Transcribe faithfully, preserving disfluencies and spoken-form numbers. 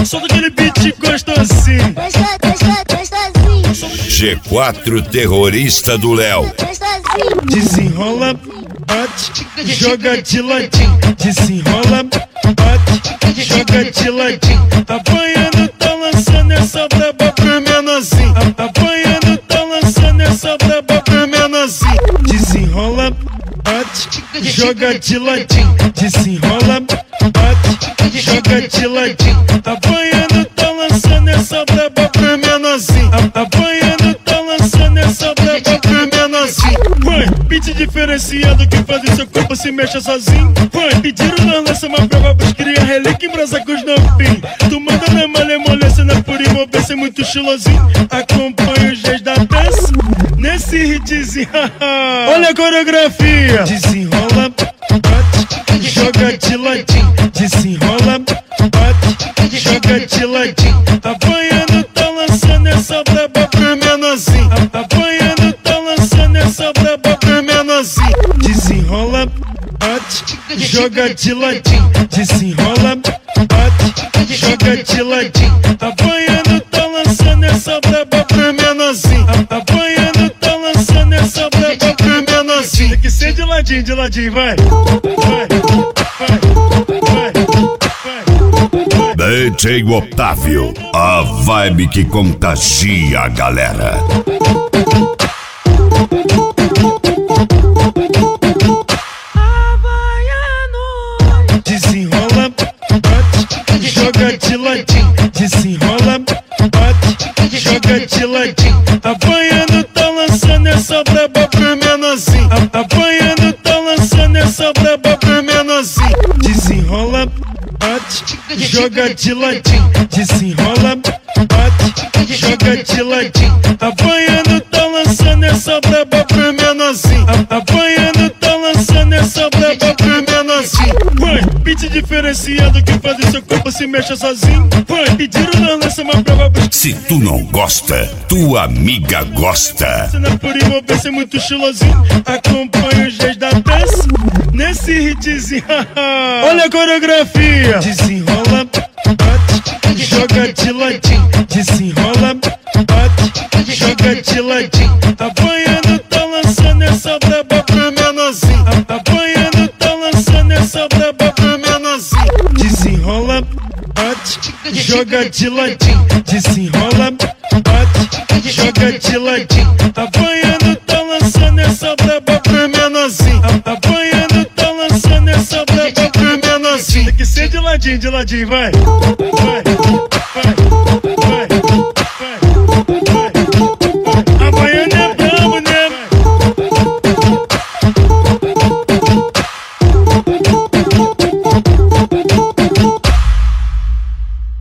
Solta aquele beat gostosinho. G quatro terrorista do Léo. Desenrola, bate, joga de ladinho. Desenrola, bate, joga de ladinho. Apanhando, tá lançando essa braba pro menorzinho. Apanhando, tá lançando essa braba pro menorzinho. Desenrola, bate, joga de ladinho. Desenrola, bate, joga de ladinho. Apanhando, tá lançando essa braba pro menorzinho. Apanhando, tá lançando essa braba pro menorzinho. Vai, beat diferenciado que faz o seu corpo se mexa sozinho. Vai, pediram na lança uma prova pros cria relíquia em brasa com os novinhos. Tu manda na malemolência, na pura envolvência, muito estilosinho. Acompanha os dias da dança nesse hitzinho. Olha a coreografia. Desenrola, bate, joga de ladinho. Desenrola, bate, joga de ladinho. Apanhando, tá lançando essa braba pro menorzinho. Apanhando, tá lançando essa braba pro menorzinho. Desenrola, bate, joga de ladinho. Desenrola, bate, joga de ladinho. Apanhando, tá lançando essa braba pro menorzinho. Apanhando, tá lançando essa braba pro menorzinho. Tem que ser de ladinho, de ladinho, vai. Vai, vai, vai, vai. D J Otávio, a vibe que contagia a galera. Desenrola, bate, joga de ladinho. Desenrola, bate, joga de ladinho. Apanhando, tá lançando essa braba pro menorzinho. Apanhando, tá lançando essa braba pro menorzinho. Desenrola, bate, joga de ladinho. Desenrola, bate, joga de ladinho. Apanhando, tá lançando essa braba pro menorzinho. Apanhando, tá lançando essa braba pro menorzinho. Vai, beat diferenciado que faz o seu corpo se mexa sozinho. Vai, pediram na lança uma prova pros... Se tu não gosta, tua amiga gosta. Na pura envolvência, muito estilosinho. Acompanha os dias da dança nesse hitzinho. Olha a coreografia. Desenrola, bate, joga de ladinho. Desenrola, bate, joga de ladinho. Apanhando, tá lançando essa braba pro menorzinho. Apanhando, tá lançando essa braba pro menorzinho. Desenrola, bate, joga de ladinho. Desenrola, bate, joga de ladinho. Apanhando, tá lançando essa braba pro menorzinho. Apanhando, tá lançando essa braba pro menorzinho. Tem que ser de ladinho, de ladinho, vai. Vai, vai, vai, vai, vai. Apanhando é brabo, né?